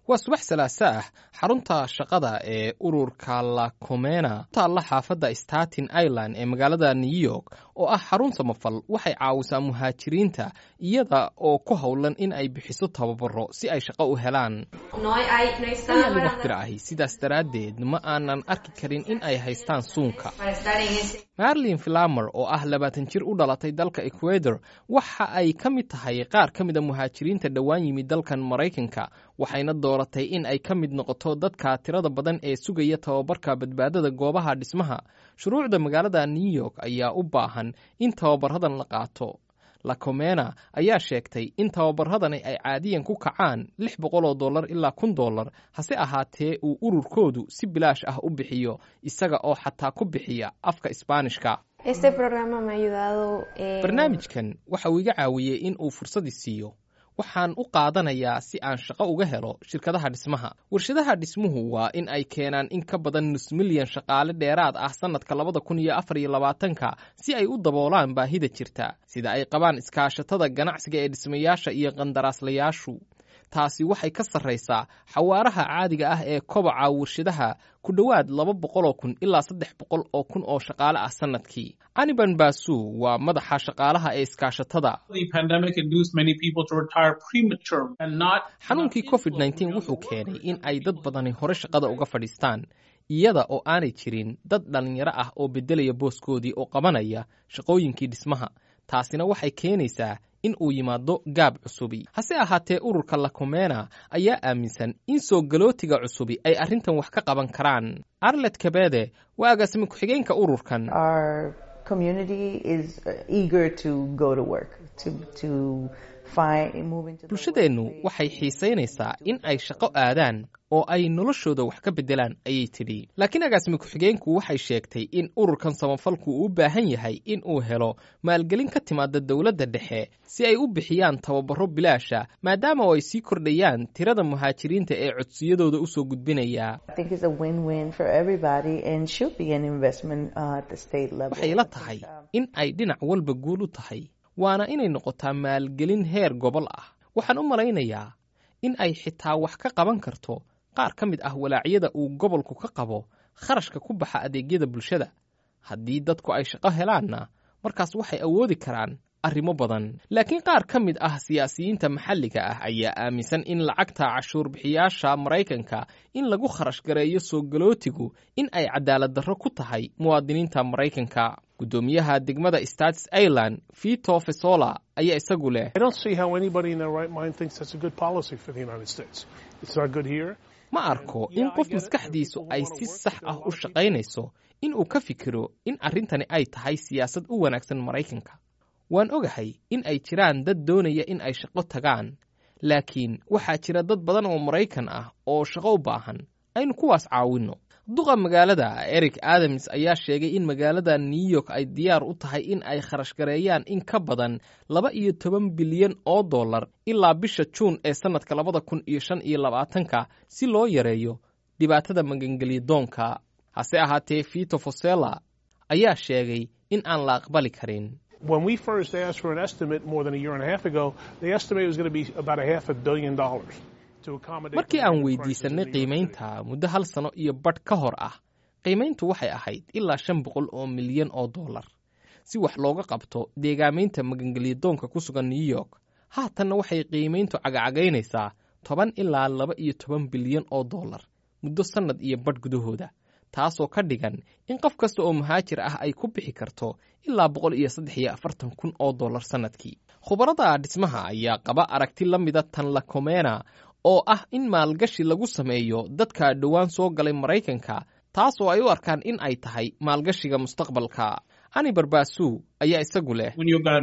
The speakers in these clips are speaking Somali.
waa subax salaaso ah xarunta shaqada ee ururka La Comena taalla xaafadda Staten Island ee magaalada New York oo ah xarun samafal waxay caawisaa muhaajiriinta iyada oo ku howlan in ay bixiso tababaro si ay shaqo u helaan. Waqti sidaas daraaddeed ma aanan arki karin in ay haystaan suunka. Marlene Flamer oo ah 20 jir u dhalatay dalka Ecuador waxa ay ka mid tahay qaar ka mid ah muhaajiriinta dhawaan yimid dalkan Mareykanka waxayna dooratay in ay ka mid noqoto dadka tirada badan ee sugaya tababarka badbaadada goobaha dhismaha. Shuruucda magaalada New York ayaa u baahan in tababaradan la qaato. La Comena ayaa sheegtay in tababaradani ay caadiyan ku kacaan $600 ilaa $1,000 hase ahaatee uu ururkoodu si bilaash ah u bixiyo isaga oo xataa ku bixiya afka Isbaanishka. Barnaamijkan waxa uu iga caawiyey in uu fursad siiyo. Waxaan u qaadanayaa si aan shaqo uga helo shirkadaha dhismaha. Warshadaha dhismuhu waa in ay keenaan in ka badan nus milyan shaqaale dheeraad ah sanadka 2024 si ay u daboolaan baahida jirta, sida ay qabaan iskaashatada ganacsiga ee dhismayaasha iyo qandaraaslayaashu. Taasi waxay ka sarreysaa xawaaraha caadiga ah ee kobaca warshadaha ku dhowaad 200,000 ilaa 300,000 oo shaqaale ah sanadkii. Aniban Basu waa madaxa shaqaalaha ee iskaashatada. Xanuunkii COVID-19 wuxuu keenay in ay dad badani hore shaqada uga fadhiistaan iyada oo aanay jirin dad dhalinyaro ah oo bedelaya booskoodii oo qabanaya shaqooyinkii dhismaha. Taasina waxay keenaysaa in uu yimaado gaab cusubi. Hase ahaatee ururka La Comena ayaa aaminsan in soo galootiga cusubi ay arrintan wax ka qaban karaan. Arlet Kabede waa agaasime ku-xigeenka ururkan. Bulshadeennu waxay xiisaynaysaa in ay shaqo aadaan oo ay noloshooda wax ka beddelaan ayay tidhi. Laakiin agaasime ku-xigeenku waxay sheegtay in ururkan samafalku uu u baahan yahay in uu helo maalgelin ka timaada dowladda dhexe si ay u bixiyaan tababaro bilaasha maadaama ay sii kordhayaan tirada muhaajiriinta ee codsiyadooda u soo gudbinaya. Waxay la tahay in ay dhinac walba guul u tahay, waana inay noqotaa maalgelin heer gobol ah. Waxaan u malaynayaa in ay xitaa wax ka qaban karto qaar ka mid ah walaacyada uu gobolku ka qabo kharashka ku baxa adeegyada bulshada. Haddii dadku ay shaqo helaanna markaas waxay awoodi karaan arrimo badan. Laakiin qaar ka mid ah siyaasiyiinta maxalliga ah ayaa aaminsan in lacagta cashuur bixiyaasha Mareykanka in lagu kharash gareeyo soo galootigu in ay cadaalad darro ku tahay muwaadiniinta Mareykanka. Gudoomiyaha degmada Staten Island Vito Fesola ayaa isagu leh. Ma arko in qof maskaxdiisu ay si sax ah u shaqaynayso in uu ka fikiro in arrintani ay tahay siyaasad u wanaagsan Mareykanka. Waan ogahay in ay jiraan dad doonaya in ay shaqo tagaan, laakiin waxaa jira dad badan oo Mareykan ah oo shaqo u baahan. Aynu kuwaas caawinno. Duqa magaalada Eric Adams ayaa sheegay in magaalada New York ay diyaar u tahay in ay kharash gareeyaan in ka badan $12 bilyan ilaa bisha Juun ee sanadka 2025 si loo yareeyo dhibaatada magangelyadoonka. Hase ahaatee Vito Fossella ayaa sheegay in aan la aqbali karin. When we first asked for an estimate more than a year and a half ago, the estimate was going to be about $500 million. Markii aan weydiisanay qiimaynta muddo 1 sano iyo badh ka hor ah, qiimayntu waxay ahayd ilaa $500 milyan si wax looga qabto deegaamaynta magangelyadoonka ku sugan New York. Haatanna waxay qiimayntu cagacagaynaysaa $10 ilaa $12 bilyan muddo sanad iyo badh gudahooda, taasoo ka dhigan in qof kasta oo muhaajir ah ay ku bixi karto ilaa $143,000 sanadkii. Khubarada dhismaha ayaa qaba aragti la mida tan La Comena oo ah in maalgashi lagu sameeyo dadka dhawaan soo galay Mareykanka, taasoo ay u arkaan in ay tahay maalgashiga mustaqbalka. Aniban Basu ayaa isagu leh.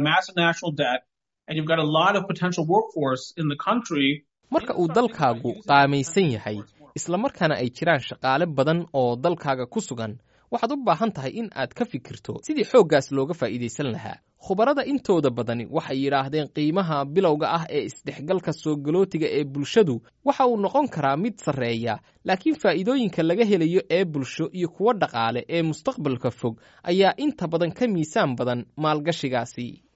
Marka uu dalkaagu qaamaysan yahay isla markaana ay jiraan shaqaale badan oo dalkaaga ku sugan, waxaad u baahan tahay in aad ka fikirto sidii xooggaas looga faa'iidaysan lahaa. Khubarada intooda badani waxay yidhaahdeen qiimaha bilowga ah ee isdhexgalka soo galootiga ee bulshadu waxa uu noqon karaa mid sarreeya, laakiin faa'iidooyinka laga helayo ee bulsho iyo kuwa dhaqaale ee mustaqbalka fog ayaa inta badan ka miisaan badan maalgashigaasi.